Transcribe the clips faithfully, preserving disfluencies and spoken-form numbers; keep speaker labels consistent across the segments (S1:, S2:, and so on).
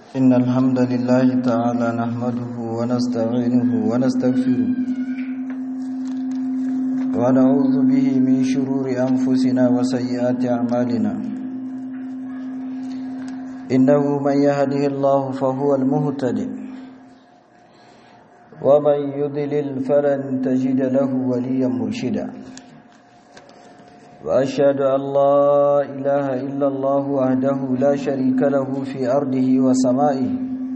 S1: إن الحمد لله تعالى نحمده ونستعينه ونستغفره ونعوذ به من شرور أنفسنا وسيئات أعمالنا إنه من يهده الله فهو المهتدي ومن يضلل فلن تجد له وليا مرشدا وأشهد أن لا إله إلا الله وحده لا شريك له في أرضه وسمائه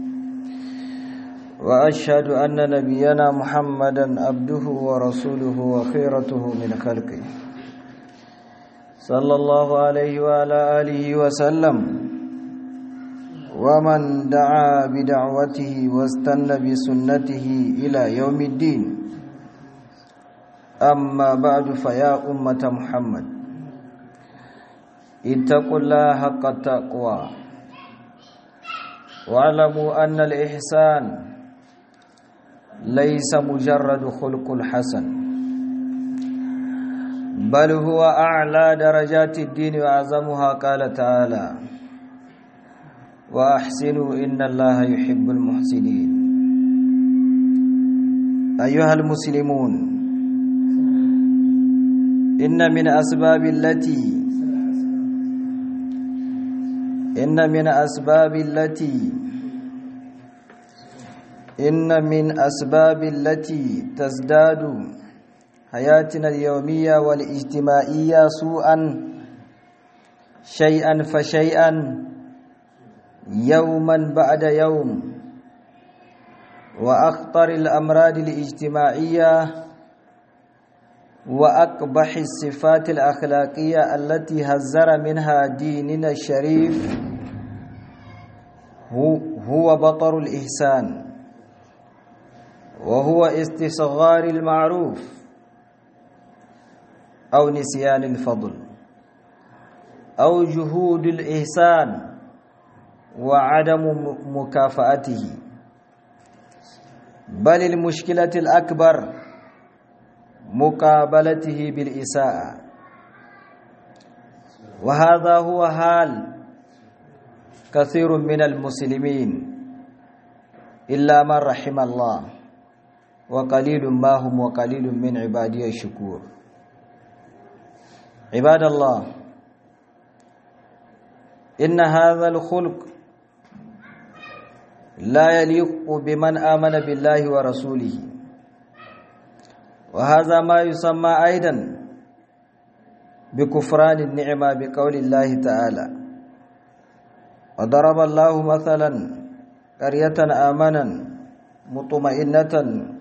S1: وأشهد أن نبينا محمدا عبده ورسوله وخيرته من خلقه صلى الله عليه وعلى آله وسلم ومن دعا بدعوته واستنى بسنته إلى يوم الدين أما بعد فيا أمة محمد اتقوا الله حق التقوى واعلموا أن الإحسان ليس مجرد خلق الحسن بل هو أعلى درجات الدين وأعظمها قال تعالى وأحسنوا إن الله يحب المحسنين أيها المسلمون إن من أسباب التي إن من أسباب التي إن من أسباب التي تزداد حياتنا اليومية والاجتماعية سوءا شيئا فشيئا يوما بعد يوم وأخطر الأمراض الاجتماعية وأقبح الصفات الأخلاقية التي حذر منها ديننا الشريف هو بطر الإحسان وهو استصغار المعروف أو نسيان الفضل أو جهود الإحسان وعدم مكافأته بل المشكلة الأكبر مقابلته بالإساءة وهذا هو حال كثير من المسلمين إلا من رحم الله وقليل ما هم وقليل من عبادي الشكور عباد الله إن هذا الخلق لا يليق بمن آمن بالله ورسوله وهذا ما يسمى أيضا بكفران النعمة بقول الله تعالى وضرب الله مثلا قرية آمنا مطمئنة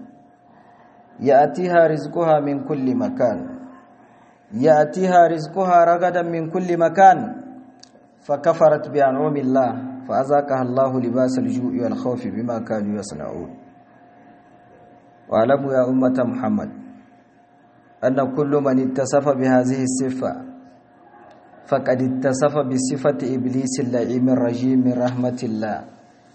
S1: يأتيها رزقها من كل مكان يأتيها رزقها رغدا من كل مكان فكفرت بأنعم الله فأذاقها الله لباس الجوع والخوف بما كانوا يصنعون واعلموا يا أمة محمد أن كل من اتصف بهذه الصفة فقد اتصف بصفة إبليس اللعين الرجيم من رحمة الله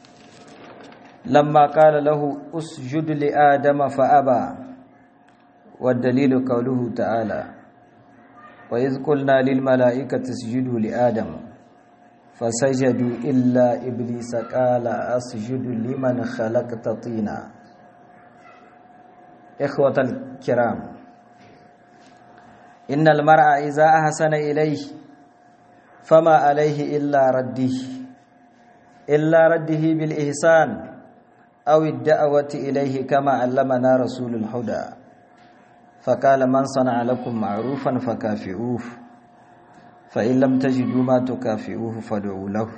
S1: لما قال له اسجد لآدم فأبى والدليل قوله تعالى وإذ قلنا للملائكة اسجدوا لآدم فسجدوا إلا إبليس قال أسجد لمن خلقت طينا إخوة الكرام إن المرء إذا أحسن إليه فما عليه إلا رده إلا رده بالإحسان أو الدعوة إليه كما علمنا رسول الهدى فقال من صنع لكم معروفا فكافئوه فإن لم تجدوا ما تكافئوه فادعوا له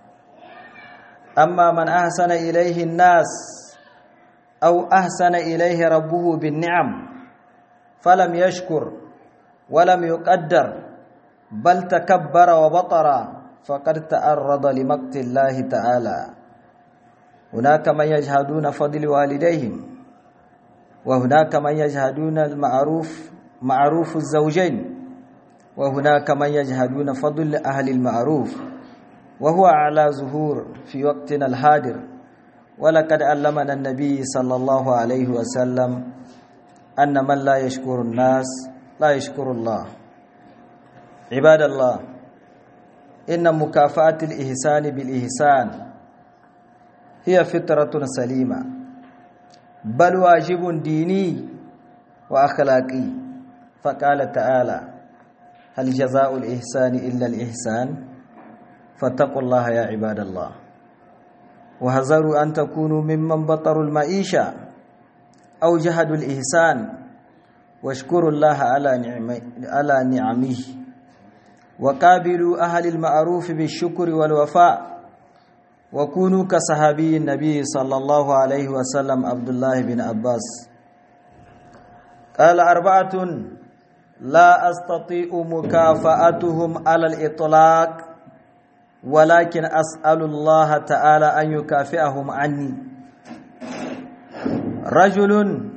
S1: أما من أحسن إليه الناس أو أحسن إليه ربه بالنعم فلم يشكر ولم يقدر بل تكبر وبطر فقد تعرض لمقت الله تعالى هناك من يجحدون فضل والديهم وهناك من يجحدون المعروف معروف الزوجين وهناك من يجحدون فضل أهل المعروف وهو على ظهور في وقتنا الحاضر ولقد علمنا النبي صلى الله عليه وسلم أن من لا يشكر الناس لا يشكر الله عباد الله إن مكافأة الإحسان بالإحسان هي فطرة سليمة بل واجب ديني وأخلاقي. فقال تعالى: هل جزاء الإحسان إلا الإحسان فاتقوا الله يا عباد الله وحذروا أن تكونوا ممن بطروا المعيشة أو جهدوا الإحسان واشكروا الله على نعمه, على نعمه وقابلوا أهل المعروف بالشكر والوفاء وكونوا كصحابي النبي صلى الله عليه وسلم عبد الله بن عباس قال: أربعة لا أستطيع مكافأتهم على الإطلاق ولكن أسأل الله تعالى أن يكافئهم عني: رجل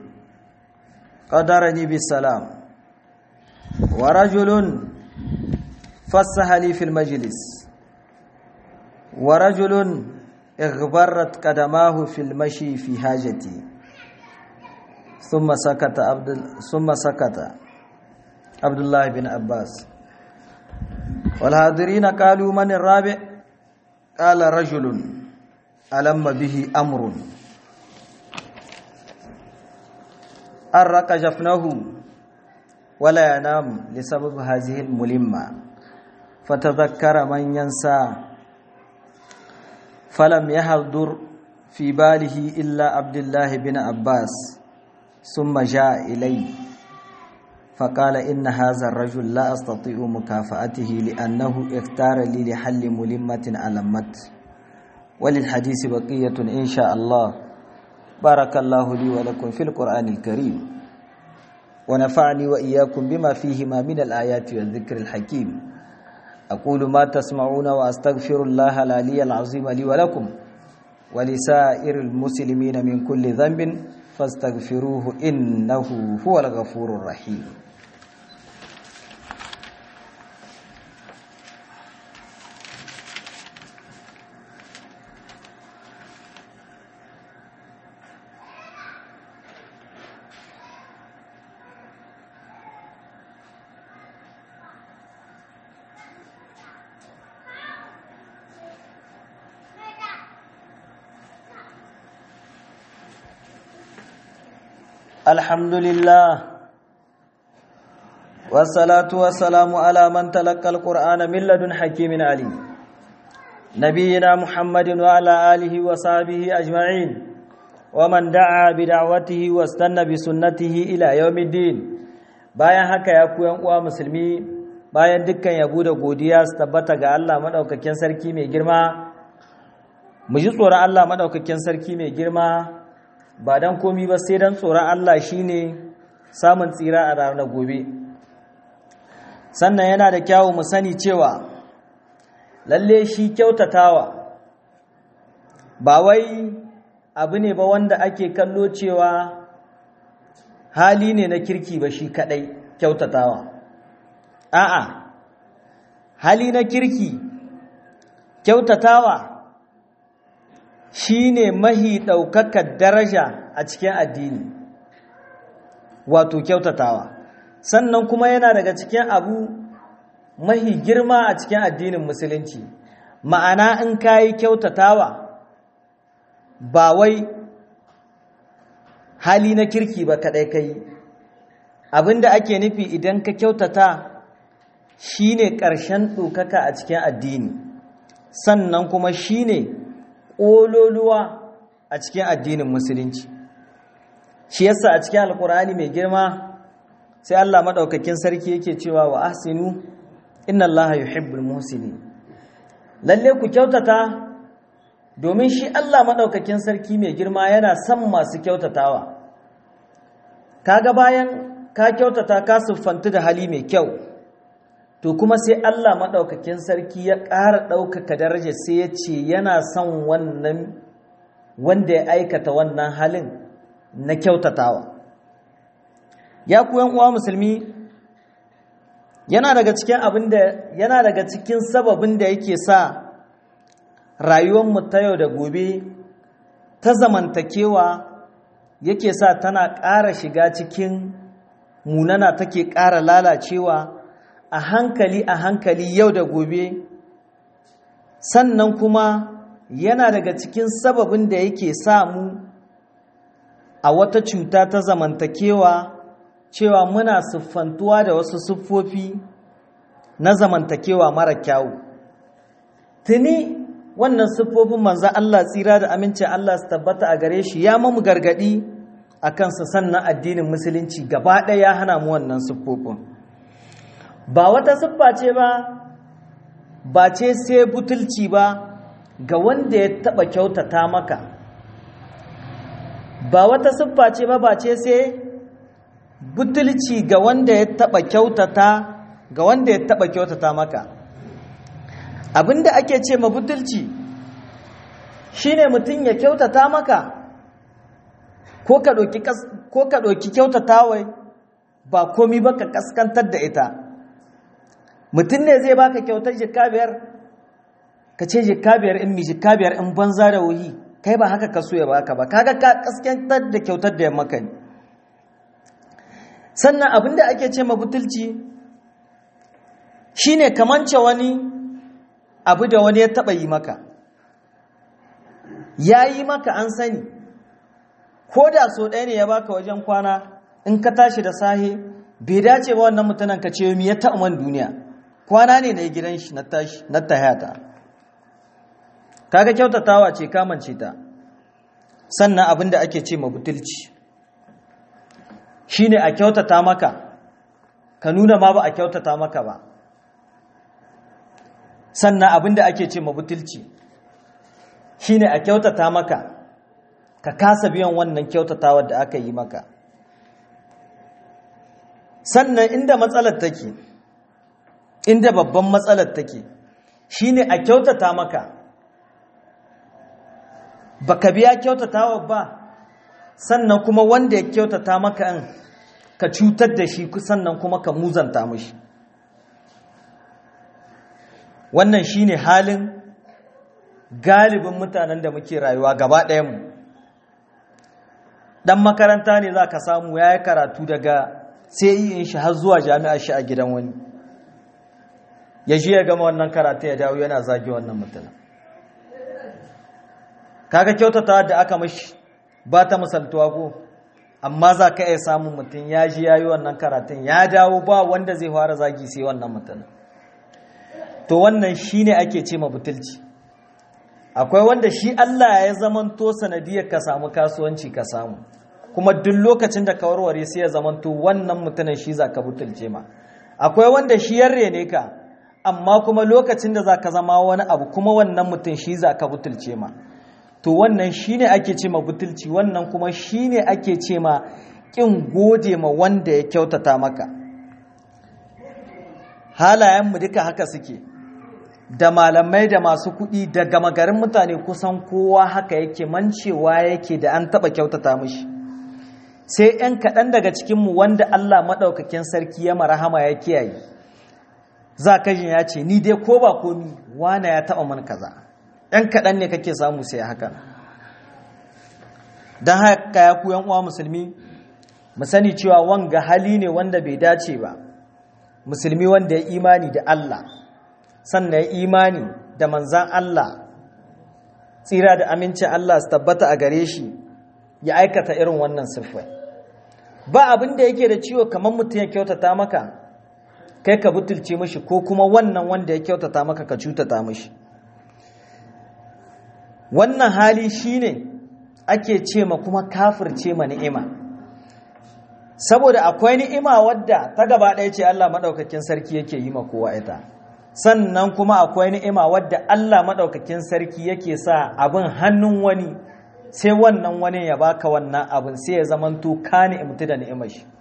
S1: قدرني بالسلام، ورجل فسح لي في المجلس، ورجل اغبرت قدماه في المشي في حاجتي. ثم سكت عبد ثم سكت عبد الله بن عباس. والحاضرين قالوا: من الرابع؟ قال: رجل ألم به أمر أرق جفنه ولا ينام لسبب هذه الملمة، فتذكر من ينسى فلم يحضر في باله إلا عبد الله بن عباس. ثم جاء إلي فقال: إن هذا الرجل لا أستطيع مكافأته لأنه اختار لي لحل ملمة ألمت. وللحديث بقية إن شاء الله. بارك الله لي ولكم في القرآن الكريم ونفعني وإياكم بما فيهما من الآيات والذكر الحكيم. أقول ما تسمعون وأستغفر الله العلي العظيم لي ولكم ولسائر المسلمين من كل ذنب فاستغفروه إنه هو الغفور الرحيم. الحمد لله والصلاة والسلام على من تلقى القرآن من لدن حكيم عليم نبينا محمد وعلى آله وصحبه أجمعين ومن دعا بدعوته واستنى بسنته إلى يوم الدين. bayan haka ya ku yan uwa musulmi, bayan dukkan yabo da godiya su tabbata ga Allah madaukakin sarki mai girma, mu ji tsoron Allah madaukakin sarki mai girma ba dan komi ba sai dan tsoron Allah shine samun tsira a ranar gobe. Sannan yana da kyawu mu sani cewa lalle shi kyautatawa ba wai abu ne ba wanda ake kallo cewa hali ne na kirki ba shi kadai kyautatawa. A'a, hali na kirki kyautatawa shi ne mahi ɗaukakar daraja a cikin addini, wato kyautatawa. Sannan kuma yana daga cikin abu mahi girma a cikin addinin musulunci. Ma'ana in ka yi kyautatawa ba wai hali na kirki ba kaɗai ka yi. Abinda ake nufi idan ka kyautata shi ne ƙarshen ɗaukaka a cikin addini, sannan kuma shi ne ƙololuwa a cikin addinin musulunci. Shi yasa a cikin alkur'ani mai girma sai Allah madaukakin sarki yake cewa wa ahsinu inna Allaha yuhibbul muhsinin. Lalle ku kyautata domin shi Allah madaukakin sarki mai girma yana son masu kyautatawa. Kaga bayan ka kyautata ka siffantu da hali mai kyau, to kuma sai Allah maɗaukakin sarki ya ƙara ɗaukaka daraja sai ya ce yana son wannan wanda ya aikata wannan halin na kyautatawa. Ya ku yan uwa musulmi, yana daga cikin abin da yana daga cikin sababin da yake sa rayuwar mu ta yau da gobe ta zamantakewa yake sa tana ƙara shiga cikin munana, take ƙara lalacewa a hankali a hankali yau da gobe. Sannan kuma yana daga cikin sababin da yake samu a wata cuta ta zamantakewa cewa muna siffantuwa da wasu siffofi na zamantakewa mara kyawu. Tuni wannan siffofin manzan Allah tsira da amincin Allah su tabbata a gare shi ya mamu gargadi a kansa, sannan addinin musulunci gaba ɗaya ya hana mu wannan siffofin. Ba wata siffa ce ba, ba ce sai butulci ba ga wanda ya taɓa kyautata maka, ba wata siffa ce ba, ba ce sai butulci ga wanda ya taɓa kyautata ga wanda ya taɓa kyautata maka. Abinda ake ce ma butulci shine mutum ya kyautata maka ko ka ɗauki ko ka ɗauki kyautatawai ba komi ba ka kaskantar da ita. Mutum ne zai baka kyautar jikka biyar ka ce jikka biyar in mi jikka biyar in banza da wuhi, kai ba haka ka so ya baka ba, kaga ka kaskantar da kyautar da ya maka ne. Sannan abinda ake ce ma butulci shine kamance wani abu da wani ya taba yi maka, ya yi maka an sani, ko da so ɗaya ne ya baka wajen kwana, in ka tashi da sahe bai dace ba wannan mutanen ka ce mi ya taɓa man duniya, kwana ne na gidan shi na tashi na tahiyata, kaga kyautatawa ce kamance ta. Sannan abinda ake ce ma butulci shine a kyautata maka ka nuna ma ba a kyautata maka ba. Sannan abinda ake ce ma butulci shine a kyautata maka ka kasa biyan wannan kyautatawar da aka yi maka. Sannan inda matsalar take, inda babban matsalar take shine a kyautata maka baka biya kyautatawar ba, sannan kuma wanda ya kyautata maka in ka cutar da shi, sannan kuma ka muzanta mishi. Wannan shine halin galibin mutanen da muke rayuwa gaba ɗayanmu. Dan makaranta ne za ka samu ya yi karatu daga sai in shi har zuwa jami'ar shi a gidan wani, ya shi ya gama wannan karatu ya dawo yana zagi wannan mutumin. Kaga kyautata da aka mashi ba ta misaltuwa ko, amma za ka iya samun mutum ya ji ya yi wannan karatun ya dawo ba wanda zai fara zagi sai wannan mutumin. To wannan shi ne ake ce ma butulci. Akwai wanda shi Allah ya zamanto sanadiyar ka samu kasuwanci ka samu, kuma duk lokacin da ka warware sai ya zamanto wannan mutumin shi za ka butulce ma. Akwai wanda shi yarre ne ka, amma kuma lokacin da za ka zama wani abu kuma wannan mutum shi za ka butulce ma. To wannan shi ne ake ce ma butulci, wannan kuma shi ne ake ce ma ƙin gode ma wanda ya kyautata maka. Halayenmu duka haka suke, da malamai da masu kuɗi da gama garin mutane kusan kowa haka yake, mancewa yake da an taɓa kyautata mishi. Sai ‘yan kaɗan daga cikinmu wanda Allah maɗaukakin sarki ya marahama ya kiyaye, za ka ya ce ni dai ko ba komi wane ya taɓa man kaza. ‘Yan kaɗan ne kake samu sai haka. Don haka ya ku uwa musulmi, mu sani cewa wanga hali ne wanda bai dace ba. Musulmi wanda ya imani da Allah, sannan ya imani da manzan Allah, tsira da amincin Allah su tabbata a gare shi, ya aikata irin wannan siffai. Ba abin da yake da ciwo kamar mutum ya kyautata maka, kai ka butulce mashi, ko kuma wannan wanda ya kyautata maka ka cutata mashi. Wannan hali shine ake ce ma kuma kafirce ma ni'ima. Saboda akwai ni'ima wadda ta gaba ɗaya ce Allah maɗaukakin sarki yake yi ma kowa ita, sannan kuma akwai ni'ima wadda Allah maɗaukakin sarki yake sa abin hannun wani, sai wannan wani ya baka wannan abin sai ya zamanto ka ni'imtu da ni'imar shi.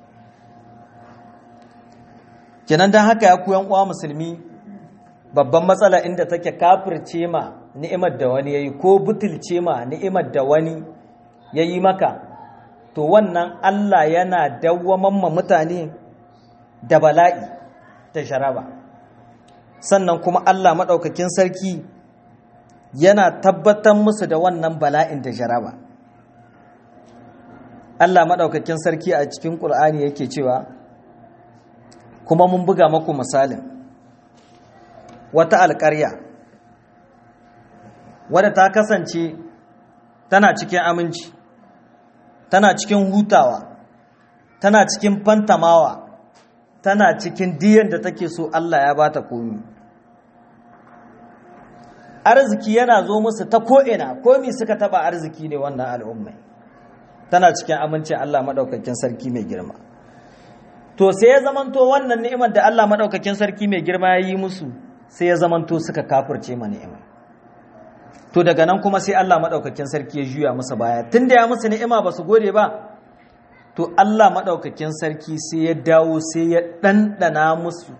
S1: Kenan don haka ya ku yan uwa musulmi, babban matsala inda take kafirce ma ni'imar da wani yayi ko butulce ma ni'imar da wani yayi maka, to wannan Allah yana dawwaman ma mutane da bala'i da jaraba. Sannan kuma Allah maɗaukakin sarki yana tabbatar musu da wannan bala'in da jaraba. Allah maɗaukakin sarki a cikin Ƙur'ani yake cewa, kuma mun buga maku misalin wata alƙarya wadda ta kasance tana cikin aminci, tana cikin hutawa, tana cikin fantamawa, tana cikin diyan da take so Allah ya bata komi. Arziki yana zo musu ta ko'ina, komi suka taba arziki ne wannan al'ummai, tana cikin amincin Allah maɗaukakin sarki mai girma. To sai ya zamanto wannan ni'imar da Allah maɗaukakin sarki mai girma ya yi musu, sai ya zamanto suka kafirce ma ni'ima. To daga nan kuma sai Allah maɗaukakin sarki ya juya musu baya, tun da ya musu ni'ima ba su gode ba, to Allah maɗaukakin sarki sai ya dawo sai ya ɗanɗana musu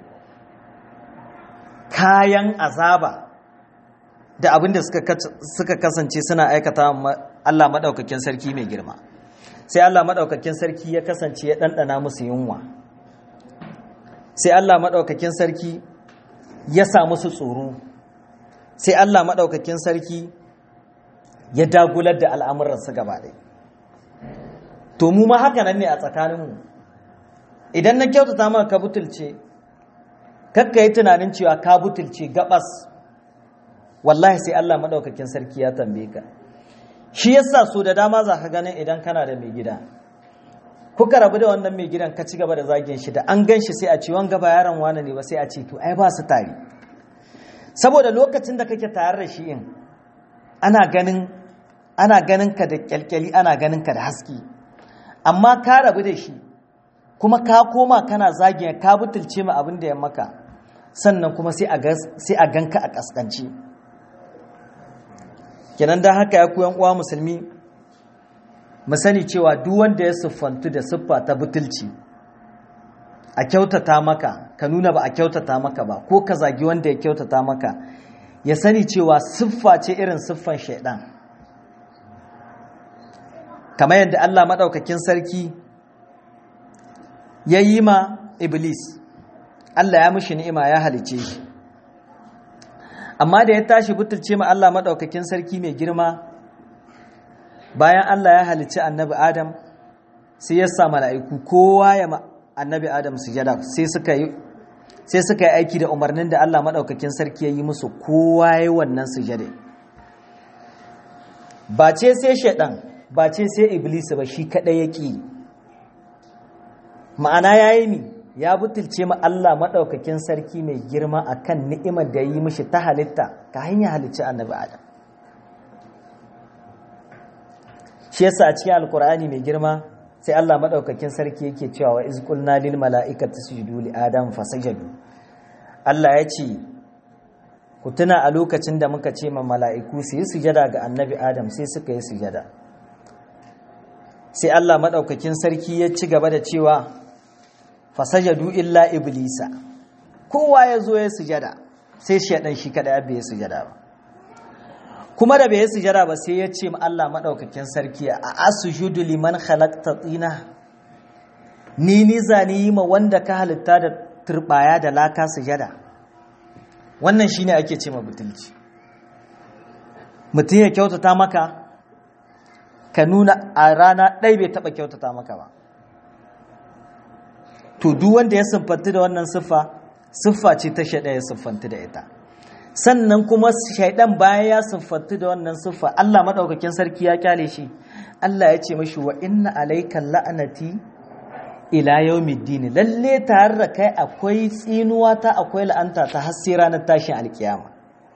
S1: kayan azaba da abin da suka kasance suna aikata Allah maɗaukakin sarki mai girma. Sai Allah maɗaukakin sarki ya kasance ya ɗanɗana musu yunwa, sai Allah maɗaukakin sarki ya sa musu tsoro, sai Allah maɗaukakin sarki ya dagular da al'amuransu gaba ɗaya. To mu ma haka nan ne a tsakaninmu, idan na kyautata maka ka butulce, kakka yi tunanin cewa ka butulce gabas, wallahi sai Allah maɗaukakin sarki ya tambaye ka. Shi yasa so da dama za ka ganin idan kana da mai gida, kuka rabu da wannan mai gidan ka ci gaba da zagin shi, da an gan shi sai a ce wanga ba yaron wane ne ba, sai a ce to ai ba su tare. Saboda lokacin da kake tare da shi in ana ganin ana ganin ka da kyalkyali, ana ganin ka da haske, amma ka rabu da shi kuma ka koma kana zagin, ka butulce ma abin da ya maka, sannan kuma sai a ganka a kaskanci. Kenan da haka ya koyan uwa musulmi, mu sani cewa duk wanda ya siffantu da siffa ta butulci, a kyautata maka ka nuna ba a kyautata maka ba, ko ka zagi wanda ya kyautata maka, ya sani cewa siffa ce irin siffan shaidan. Kamar yadda Allah maɗaukakin sarki ya yi ma Iblis, Allah ya mishi ni'ima ya halice shi, amma da ya tashi butulce ma Allah maɗaukakin sarki mai girma, bayan Allah ya halice annabi Adam, sai ya sa mala'iku kowa ya ma annabi Adam sujada, sai suka yi sai suka yi aiki da umarnin da Allah maɗaukakin sarki ya yi musu, kowa ya yi wannan sujada. Ba ce sai shaidan, ba ce sai Iblis ba, shi kaɗai ya ƙi. Ma'ana ya yi mi ya butulce ma Allah maɗaukakin sarki mai girma a kan ni'imar da yi mishi ta halitta ka hanyar halicci annabi Adam. Shi yasa a cikin Alƙur'ani mai girma sai Allah maɗaukakin sarki yake cewa wa iz qulna lil mala'ikati isjudu li adam fasajadu. Allah ya ce ku tuna a lokacin da muka ce ma mala'iku su yi sujada ga annabi Adam, sai suka yi sujada. Sai Allah maɗaukakin sarki ya ci gaba da cewa fasajadu illa iblisa, kowa ya zo ya sujada, sai shaidan shi kada bai sujada ba. Kuma da bai sujada ba sai ya ce ma Allah maɗaukakin sarki a asjudu liman khalaqta tina, ni ni zani ma wanda ka halitta da turbaya da laka sujada. Wannan shine ake ce ma butulci. Mutum ya kyautata maka ka nuna a rana ɗaya bai taɓa kyautata maka ba. To duk wanda ya siffanti da wannan siffa, siffa ce ta shaɗa ya siffanti da ita. Sannan kuma shaidan bayan ya siffanti da wannan siffa, Allah maɗaukakin sarki ya kyale shi. Allah ya ce mashi wa inna alaika la'anati ila yawmiddin, lalle tare da kai akwai tsinuwa ta, akwai la'anta ta har sai ranar tashin alkiyama.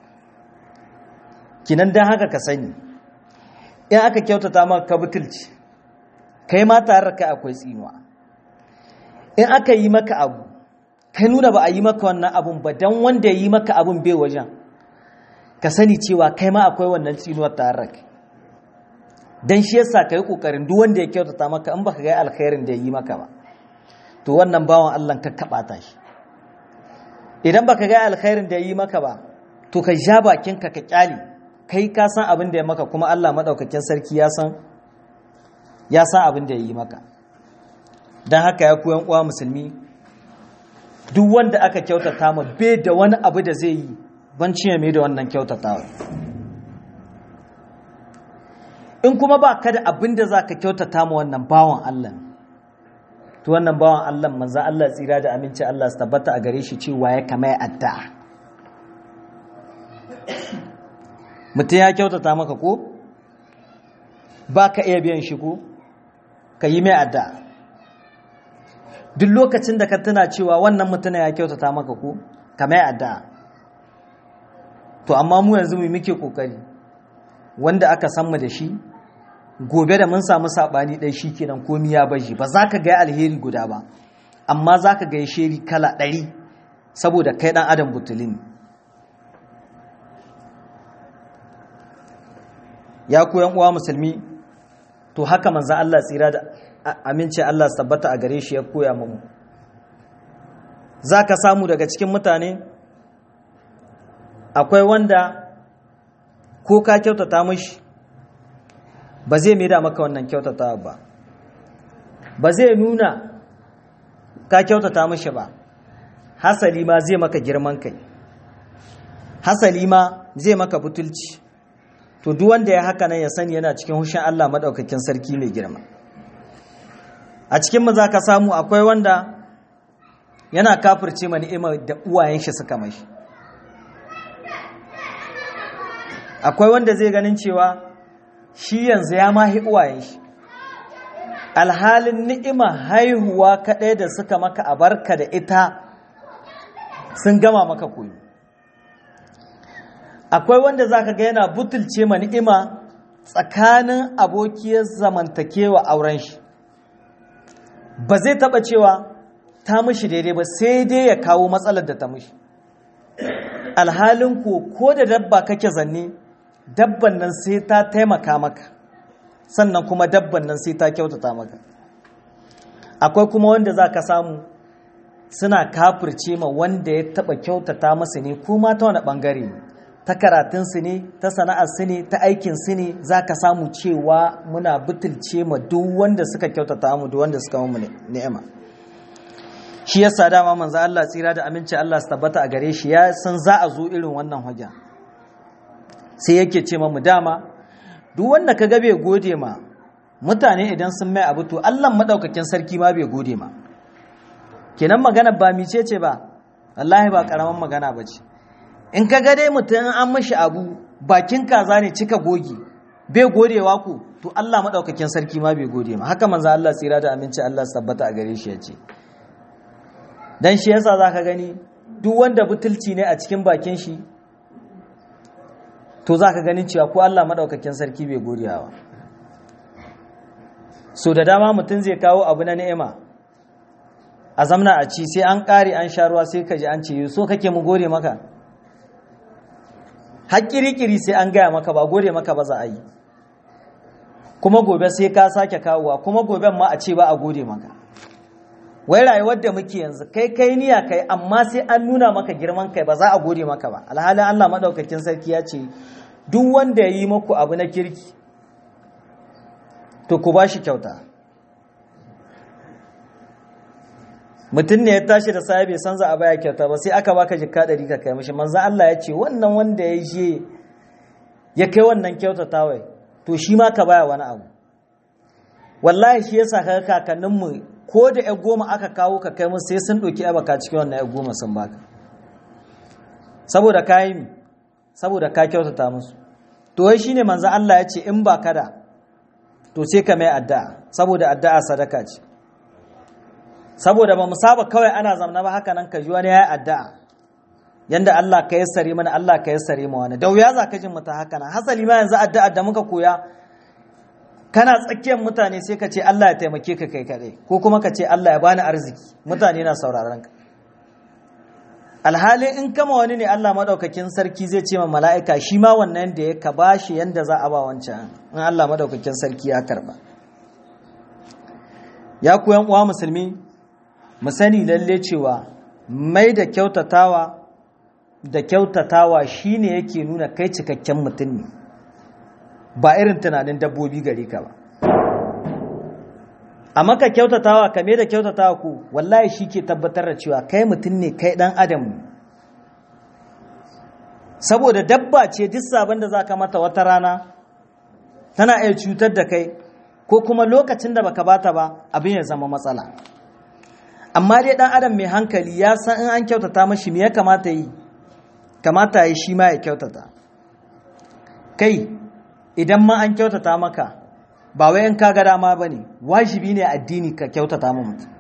S1: Kinan dan haka ka sani, in aka kyautata maka ka butulci, kai ma tare da kai akwai tsinuwa. In aka yi maka abu kai nuna ba a yi maka wannan abun ba, dan wanda ya yi maka abun bai wajen, ka sani cewa kai ma akwai wannan tsinuwar tare da kai. Dan shi yasa kai kokarin duk wanda ya kyautata maka, in baka ga alkhairin da ya yi maka ba, to wannan bawan Allah ka kabata shi. Idan baka ga alkhairin da ya yi maka ba, to ka ja bakin ka ka kyale, kai ka san abin da ya maka, kuma Allah madaukakin sarki ya san ya san abin da ya yi maka. Dan haka ya koyan uwa musulmi, duk wanda aka kyautata ma bai da wani abu da zai yi banci ya mai da wannan kyautatawa. In kuma ba ka da abin da za ka kyautata ma wannan bawan Allah, to wannan bawan Allah manzan Allah tsira da aminci Allah su tabbata a gare shi cewa ya kama ya addu'a. mutum ya kyautata maka ko ba ka iya biyan shi ko ka yi mai addu'a. Duk lokacin da ka tuna cewa wannan mutum ya kyautata maka ko ka mai addu'a. To amma mu yanzu mu muke kokari wanda aka san mu da shi gobe da mun samu sabani dai shikenan komai ya bashi, ba za ka ga alheri guda ba amma za ka ga sheri kala ɗari saboda kai dan adam butulin. Ya ku yan uwa musulmi, to haka manzon Allah tsira da aminci Allah tabbata a gare shi ya koya mu. Za ka samu daga cikin mutane akwai wanda ko ka kyautata mashi ba zai maida maka wannan kyautata ba, ba zai nuna ka kyautata mashi ba, hasali ma zai maka girman kai, hasali ma zai maka butulci. To duk wanda ya haka nan ya sani yana cikin hushin Allah madaukakin sarki mai girma. A cikin mu zaka samu akwai wanda yana kafirce ma ni'imar da uwayen shi suka mashi. Akwai wanda zai ganin cewa shi yanzu ya mahi uwayen shi, alhalin ni'ima haihuwa kaɗai da suka maka a barka da ita sun gama maka koyo. Akwai wanda zaka ga yana butulce ma ni'ima tsakanin abokiyar zamantakewa auren shi, ba zai taɓa cewa ta mishi daidai ba sai dai ya kawo matsalar da ta mishi. Alhalin ko ko da dabba kake zanne, dabban nan sai ta taimaka maka, sannan kuma dabban nan sai ta kyautata maka. Akwai kuma wanda za ka samu suna kafirce ma wanda ya taba kyautata masa ne, ko ma ta wani bangare ne, ta karatunsu ne, ta sana'arsu ne, ta aikinsu ne, za ka samu cewa muna butulce ma duk wanda suka kyautata mu, duk wanda suka mu ni'ima. Shi yasa dama manzo Allah tsira da aminci Allah su tabbata a gare shi ya san za a zo irin wannan hujja, sai yake ce mu dama duk wanda ka ga bai gode ma mutane idan sun mai abu, to Allah madaukakin sarki ma bai gode ma. Kenan magana ba mice ce ba, wallahi ba karaman magana ba ce. In ka ga dai mutum an mashi abu bakin kaza ne cika gogi bai godewa ku, to Allah madaukakin sarki ma bai gode ma. Haka manzo Allah tsira da aminci Allah su tabbata a gare shi ya ce. Dan shi yasa zaka gani duk wanda butulci ne a cikin bakin shi, to zaka ganin cewa ko Allah madaukakin sarki bai godewa. So da dama mutum zai kawo abu na ni'ima a zamna a ci, sai an kare an sha ruwa sai ka ji an ce so kake mu gode maka. Har kiri-kiri sai an gaya maka ba gode maka ba za a yi, kuma gobe sai ka sake kawowa, kuma goben ma a ce ba a gode maka. Wai rayuwar da muke yanzu kai kai niyya kai, amma sai an nuna maka girman kai, ba za a gode maka ba. Alhalin Allah madaukakin sarki ya ce duk wanda ya yi maku abu na kirki to ku ba shi kyauta. Mutum ne ya tashi da safe bai san za a baya kyauta ba, sai aka baka jikka ɗari ka kai mishi. Manzo Allah ya ce wannan wanda ya je ya kai wannan kyautata wai, to shi ma ka baya wani abu. Wallahi shi yasa kaga kakanninmu ko da ya goma aka kawo ka kai musu sai sun ɗauki abaka cikin wannan ya goma sun baka, saboda ka yi saboda ka kyautata musu. To wai shine manzo Allah ya ce in ba kada to sai ka mai addu'a, saboda addu'a sadaka ce. Saboda ba mu saba kawai ana zamna ba haka nan ka ji wani yayi addu'a yanda Allah ka yassare mana, Allah ka yassare mu wani, da wuya za ka jin mu ta haka nan. Hasali ma yanzu addu'a da muka koya, kana tsakiyar mutane sai ka ce Allah ya taimake ka kai kaɗai, ko kuma ka ce Allah ya bani arziki, mutane na sauraron ka. Alhalin in kama wani ne Allah madaukakin sarki zai ce ma mala'ika shi ma wannan da ya ka bashi yanda za a ba wancan, in Allah madaukakin sarki ya karba. Ya ku yan uwa musulmi, mu sani lalle cewa mai da kyautatawa da kyautatawa shine yake nuna kai cikakken mutum ne, ba irin tunanin dabbobi gare ka ba. Amma ka kyautatawa, ka mai da kyautatawa ku, wallahi shi ke tabbatar da cewa kai mutum ne, kai dan adam ne. Saboda dabba ce duk sabon da za ka mata wata rana tana iya cutar da kai, ko kuma lokacin da baka bata ba abin ya zama matsala. Amma dai dan adam mai hankali ya san in an kyautata mashi me ya kamata yi, kamata yi shi ma ya kyautata. kai idan ma an kyautata maka ba wai in kaga dama bane, wajibi ne addini ka kyautata ma mutum.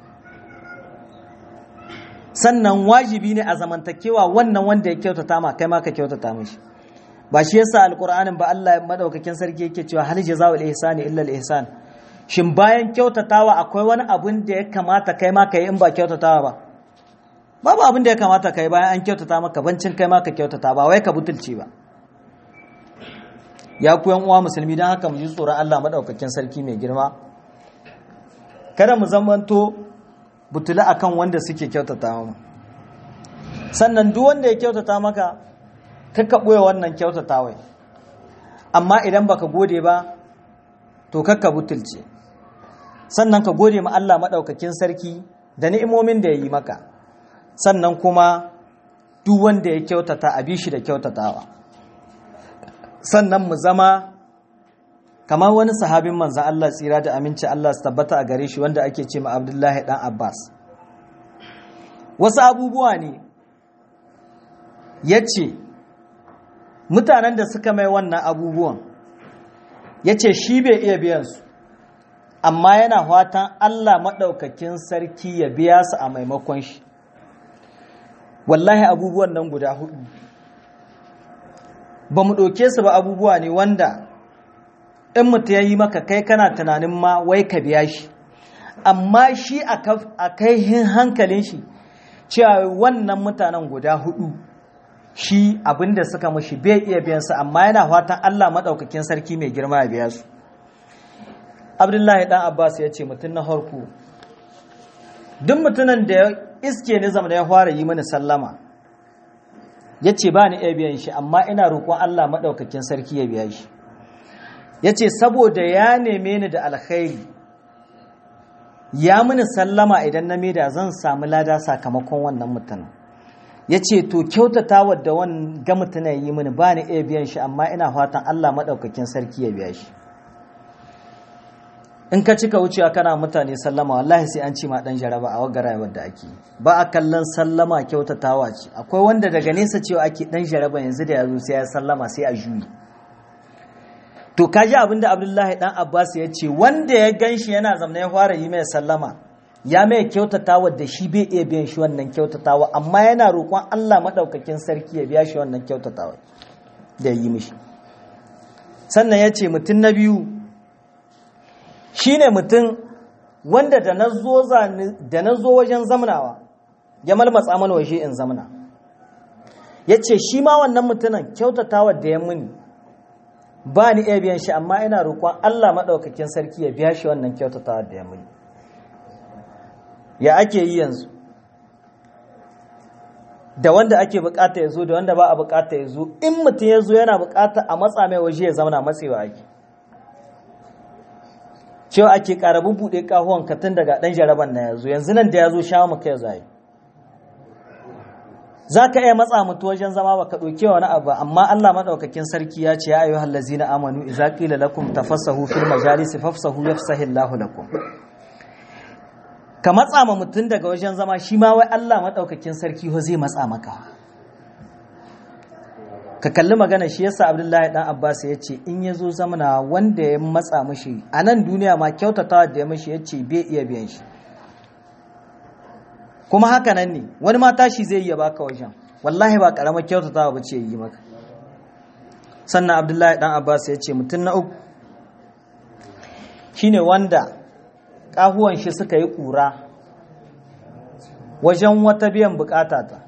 S1: Sannan wajibi ne a zamantakewa wannan wanda ya kyautata ma kai ma ka kyautata mishi. Ba shi yasa alqur'anin ba Allah madaukakin sarki yake cewa hal jazaa'ul ihsani illa al ihsan. Shin bayan kyautatawa akwai wani abun da ya kamata kai ma kai in ba kyautatawa ba? Babu abin da ya kamata kai bayan an kyautata maka bancin kai ma ka kyautata, ba wai ka butulce ba. Ya ku yan uwa musulmi, dan haka mu ji tsoron Allah madaukakin sarki mai girma. Kada mu zamanto butula akan wanda suke kyautata mu. Sannan duk wanda ya kyautata maka kakka boye wannan kyautatawai. Amma idan baka gode ba to kakka butulce. Sannan ka gode ma Allah madaukakin sarki da ni'imomin da ya yi maka. Sannan kuma duk wanda ya kyautata a bi shi da kyautatawa. Sannan mu zama kamar wani sahabin manzan Allah tsira da aminci Allah su tabbata a gare shi wanda ake ce ma Abdullahi dan Abbas. Wasu abubuwa ne ya ce mutanen da suka mai wannan abubuwan ya ce shi bai iya biyan su, amma yana fatan Allah maɗaukakin sarki ya biya su a maimakon shi. Wallahi abubuwan nan guda hudu ba mu ɗauke su ba, abubuwa ne wanda in mutu ya yi maka kai kana tunanin ma wai ka biya shi, amma shi a kai hankalin shi cewa wannan mutanen guda hudu shi abinda suka mashi bai iya biyan su, amma yana fatan Allah maɗaukakin sarki mai girma ya biya su. Abdullahi dan Abbas ya ce mutum na harku duk mutumin da ya iske ni zama da ya fara yi mini sallama ya ce ba ni iya biyan shi, amma ina roƙon Allah maɗaukakin sarki ya biya shi. Ya ce saboda ya neme ni da alkhairi ya mini sallama, idan na mida zan samu lada sakamakon wannan mutumin. Ya ce to kyautata wadda wani ga mutumin yi mini ba ni iya biyan shi, amma ina fatan Allah maɗaukakin sarki ya biya shi. In ka cika wucewa kana mutane sallama wallahi sai an ci ma dan jaraba a wagar rayuwar da ake. Ba a kallon sallama kyautatawa ce. Akwai wanda daga nesa cewa ake dan jaraba yanzu da yazo sai ya sallama sai a juyi. To kaji abinda Abdullahi dan Abbas ya ce wanda ya ganshi yana zamna ya fara yi mai sallama ya mai kyautatawa da shi bai iya biyan shi wannan kyautatawa, amma yana roƙon Allah madaukakin sarki ya biya shi wannan kyautatawa da yi mishi. Sannan ya ce mutum na biyu shi ne mutum wanda da na zo wajen zamanawa ya malmatsa mana waje in zamana. Ya ce shi ma wannan mutumin kyautatawa da ya muni ba ni iya biyan shi, amma ina roƙon Allah maɗaukakin sarki ya biya shi wannan kyautatawa da ya muni. Ya ake yi yanzu da wanda ake bukata ya zo da wanda ba a bukata ya zo. In mutum ya zo yana bukata a matsa mai waje ya zamana, matsewa ake. Cewa ake ƙara bubuɗe ƙahuwan katin daga ɗan jaraban na yazo, yanzu nan da ya zo sha maka ya zai. Za ka iya matsa mutu wajen zama ba ka ɗauke wani abu, amma Allah maɗaukakin sarki ya ce ya ayyuha allazina amanu idza qila lakum tafassahu fil majalisi fafsahu yafsahillahu lakum. Ka matsa ma mutum daga wajen zama shi ma wai Allah maɗaukakin sarki ho zai matsa maka. Ka kalli magana shi yasa Abdullahi dan Abbas ya ce in ya zo zamana wanda ya matsa mashi a nan duniya ma kyautatawa da ya mashi ya ce bai iya biyan shi. Kuma haka nan ne wani ma tashi zai iya baka wajen, wallahi ba karamar kyautatawa ba ce yi maka. Sannan Abdullahi dan Abbas ya ce mutum na uku shine wanda kahuwan shi suka yi ƙura wajen wata biyan bukata ta.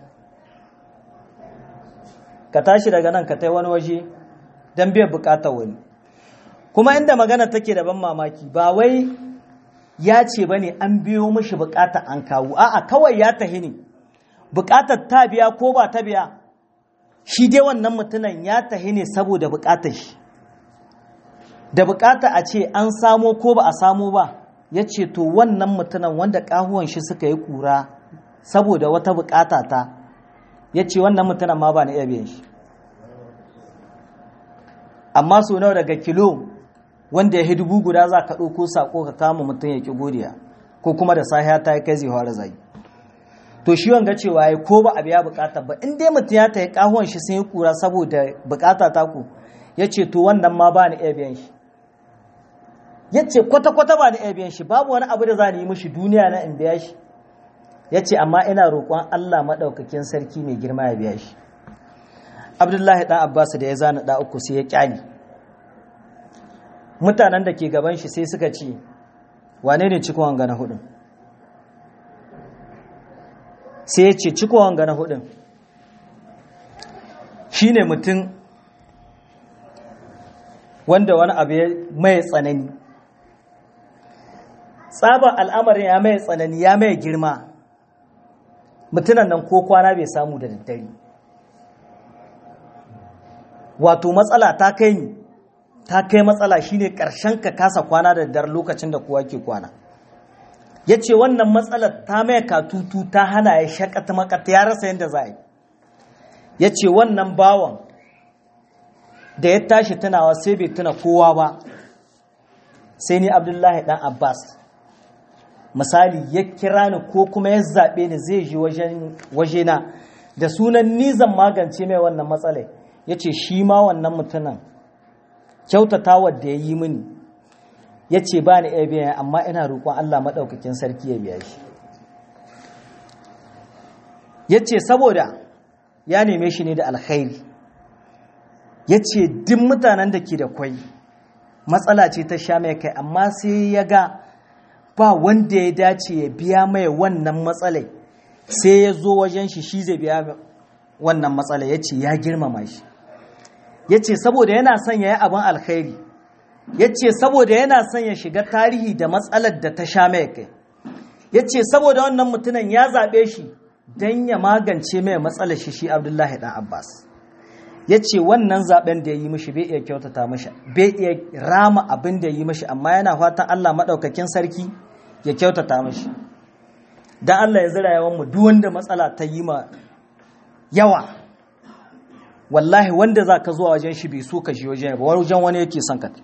S1: Ka tashi daga nan ka tai wani waje don biyan bukatar wani. Kuma inda magana take da ban mamaki ba wai ya ce ba ne an biyo mashi bukata an kawo, a'a kawai ya tahi ne bukatar ta biya ko ba ta biya, shi dai wannan mutumin ya tahi ne saboda bukatar shi, da bukata a ce an samo ko ba a samo ba. Ya ce to wannan mutumin wanda kahuwan shi suka yi kura saboda wata bukata ta, ya ce wannan mutumin ma ba na iya biyan shi. Amma so nawa daga kilo wanda ya dubu guda za ka ɗauko saƙo ka kama mutum ya ƙi godiya, ko kuma da sahiya ta yi kai zai fara zai. To shi wanga cewa ya ko ba a biya bukata ba, in dai mutum ya ta yi ƙahuwan shi sun yi ƙura saboda bukata ta ku, yace to wannan ma ba ni iya biyan shi yace kwata kwata ba ni iya biyan shi babu wani abu da za ni yi mishi duniya na in biya shi yace amma ina roƙon Allah madaukakin sarki mai girma ya biya shi. Abdullahi dan Abbas da ya zana da uku sai ya kyani mutanen da ke gaban shi sai suka ce wane ne cikon wanga na hudun sai ya ce cikon wanga na hudun shine mutum wanda wani abu ya mai tsanani tsabar al'amarin ya mai tsanani ya mai girma mutunan nan ko kwana bai samu da daddare wato matsala ta kai ni ta kai matsala shine karshen ka kasa kwana da daddare lokacin da kowa ke kwana yace wannan matsalar ta mai katutu ta hana ya shakata makata ya rasa yadda za a yi yace wannan bawan da ya tashi tunawa sai bai tuna kowa ba sai ni Abdullahi dan Abbas misali ya kira ni ko kuma ya zaɓe ni zai ji wajena da sunan ni zan magance mai wannan matsalai ya ce shi ma wannan mutumin kyautatawar da ya yi mini ya ce ba ni iya biya amma ina roƙon Allah maɗaukakin sarki ya biya shi ya ce saboda ya neme shi ne da alkhairi ya ce duk mutanen da ke da kwai matsala ce ta sha mai kai amma sai ya ga ba wanda ya dace ya biya mai wannan matsalai sai ya zo wajen shi shi zai biya wannan matsalai ya ce ya girmama shi ya ce saboda yana son ya yi abin alkhairi ya ce saboda yana son ya shiga tarihi da matsalar da ta sha mai kai ya ce saboda wannan mutumin ya zaɓe shi don ya magance mai matsalar shi shi Abdullahi ɗan Abbas ya ce wannan zaɓen da ya yi mishi bai iya kyautata mashi bai iya rama abin da ya yi mishi amma yana fatan Allah maɗaukakin sarki ya kyautata mashi don Allah ya zira yawan mu duk wanda matsala ta yi ma yawa wallahi wanda za ka zuwa wajen shi bai so ka shi wajen ba wajen wani yake son ka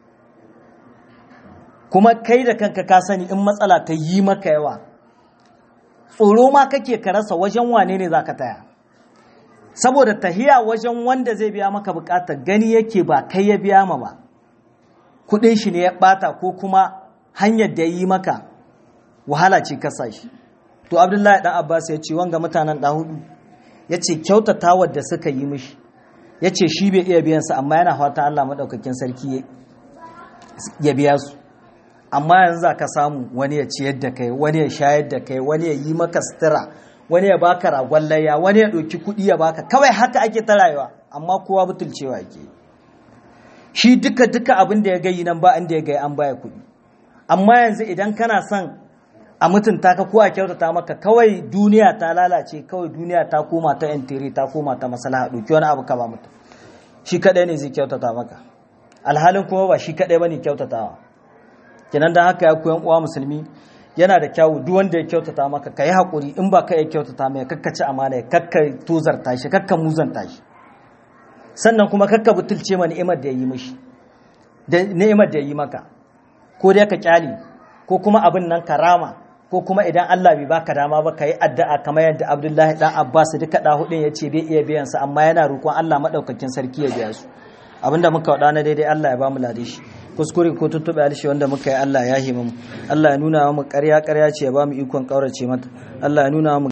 S1: kuma kai da kanka ka sani in matsala ta yi maka yawa tsoro ma kake ka rasa wajen wane ne za ka taya saboda tahiya wajen wanda zai biya maka bukatar gani yake ba kai ya biya ma ba kudin shi ne ya bata ko kuma hanyar da yi maka wahala ce kasa shi to Abdullahi dan Abbas ya ce wanga mutanen da hudu ya ce kyautatawar da suka yi mishi ya ce shi bai iya biyansa amma yana fata Allah maɗaukakin sarki ya biya su amma yanzu za ka samu wani ya ciyar da kai wani ya shayar da kai wani ya yi maka sutura wani ya baka ragon layya wani ya ɗauki kuɗi ya baka kawai haka ake ta rayuwa amma kowa butulcewa yake shi duka duka abin da ya gayi nan ba inda ya gayi an baya kuɗi amma yanzu idan kana son a mutunta ka ko a kyautata maka kawai duniya ta lalace kawai duniya ta koma ta yan ta koma ta maslaha ɗauki wani abu ka ba mutum shi kaɗai ne zai kyautata maka alhalin kuma ba shi kaɗai ba ne kyautatawa kenan don haka ya koyan uwa musulmi yana da kyawu duk wanda ya kyautata maka ka yi haƙuri in ba ka ya kyautata mai kakka ci amana ya kakka tozarta shi kakka muzanta shi sannan kuma kakka butulce ma ni'imar da ya yi mishi da ni'imar da ya yi maka ko dai ka kyale ko kuma abin nan karama ko kuma idan Allah bai baka dama ba ka yi addu'a kamar yadda Abdullahi dan Abbas duka da hudin ya ce bai iya biyan sa amma yana roƙon Allah madaukakin sarki ya biya su abinda muka wada na daidai Allah ya ba mu lade shi kuskure ko tuttube alshi wanda muka yi Allah ya himu Allah ya nuna mu ƙarya ƙarya ce ya ba mu ikon kaurace mata Allah ya nuna mu